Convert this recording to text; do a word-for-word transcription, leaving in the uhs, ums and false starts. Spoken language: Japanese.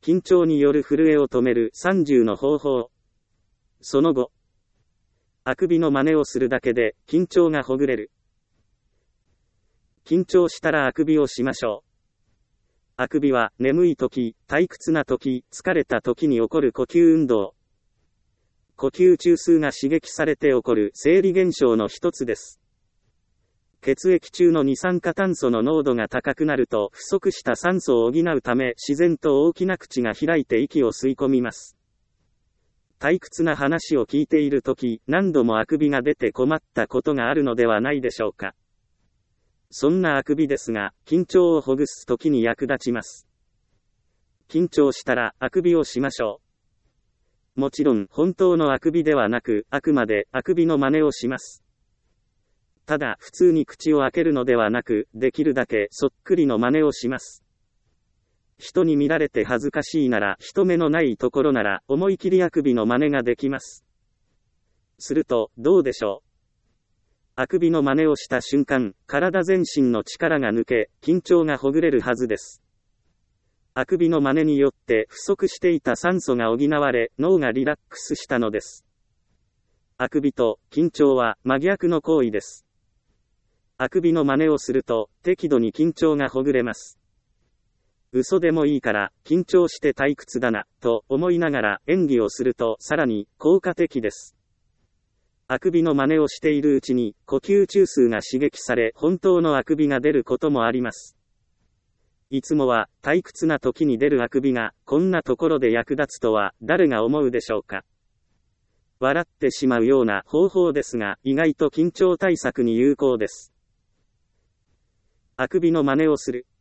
緊張による震えを止めるさんじゅうの方法。その後、あくびの真似をするだけで緊張がほぐれる。緊張したらあくびをしましょう。あくびは眠いとき、退屈なとき、疲れたときに起こる呼吸運動。呼吸中枢が刺激されて起こる生理現象の一つです。血液中の二酸化炭素の濃度が高くなると不足した酸素を補うため自然と大きな口が開いて息を吸い込みます。退屈な話を聞いているとき、何度もあくびが出て困ったことがあるのではないでしょうか。そんなあくびですが、緊張をほぐすときに役立ちます。緊張したらあくびをしましょう。もちろん本当のあくびではなく、あくまであくびの真似をします。ただ、普通に口を開けるのではなく、できるだけそっくりの真似をします。人に見られて恥ずかしいなら、人目のないところなら、思い切りあくびの真似ができます。すると、どうでしょう。あくびの真似をした瞬間、体全身の力が抜け、緊張がほぐれるはずです。あくびの真似によって、不足していた酸素が補われ、脳がリラックスしたのです。あくびと緊張は真逆の行為です。あくびの真似をすると、適度に緊張がほぐれます。嘘でもいいから、緊張して退屈だな、と思いながら演技をするとさらに効果的です。あくびの真似をしているうちに、呼吸中枢が刺激され、本当のあくびが出ることもあります。いつもは、退屈な時に出るあくびが、こんなところで役立つとは、誰が思うでしょうか。笑ってしまうような方法ですが、意外と緊張対策に有効です。あくびの真似をする。